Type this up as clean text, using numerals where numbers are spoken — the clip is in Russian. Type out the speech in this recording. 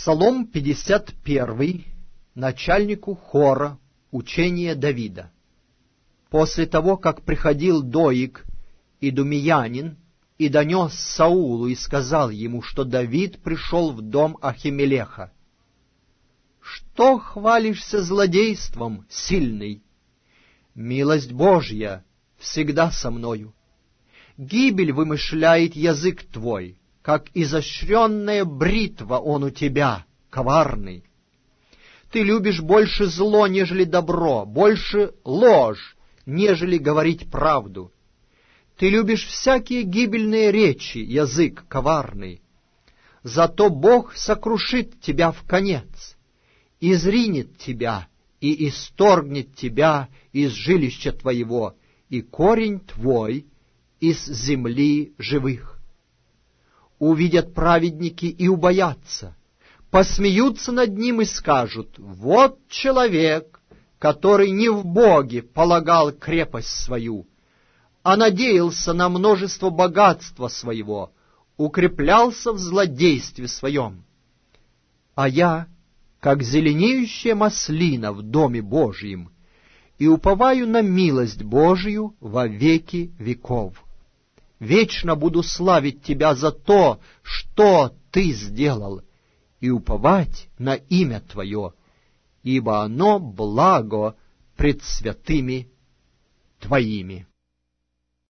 Псалом 51, начальнику хора, учение Давида. После того, как приходил Доик, идумеянин, и донес Саулу и сказал ему, что Давид пришел в дом Ахимелеха: «Что хвалишься злодейством, сильный? Милость Божья всегда со мною. Гибель вымышляет язык твой, как изощренная бритва он у тебя, коварный. Ты любишь больше зло, нежели добро, больше ложь, нежели говорить правду. Ты любишь всякие гибельные речи, язык коварный. Зато Бог сокрушит тебя вконец, изринет тебя и исторгнет тебя из жилища твоего, и корень твой из земли живых. Увидят праведники и убоятся, посмеются над ним и скажут: вот человек, который не в Боге полагал крепость свою, а надеялся на множество богатства своего, укреплялся в злодействе своем. А я, как зеленеющая маслина в доме Божьем, и уповаю на милость Божию во веки веков. Вечно буду славить Тебя за то, что Ты сделал, и уповать на имя Твое, ибо оно благо пред святыми Твоими».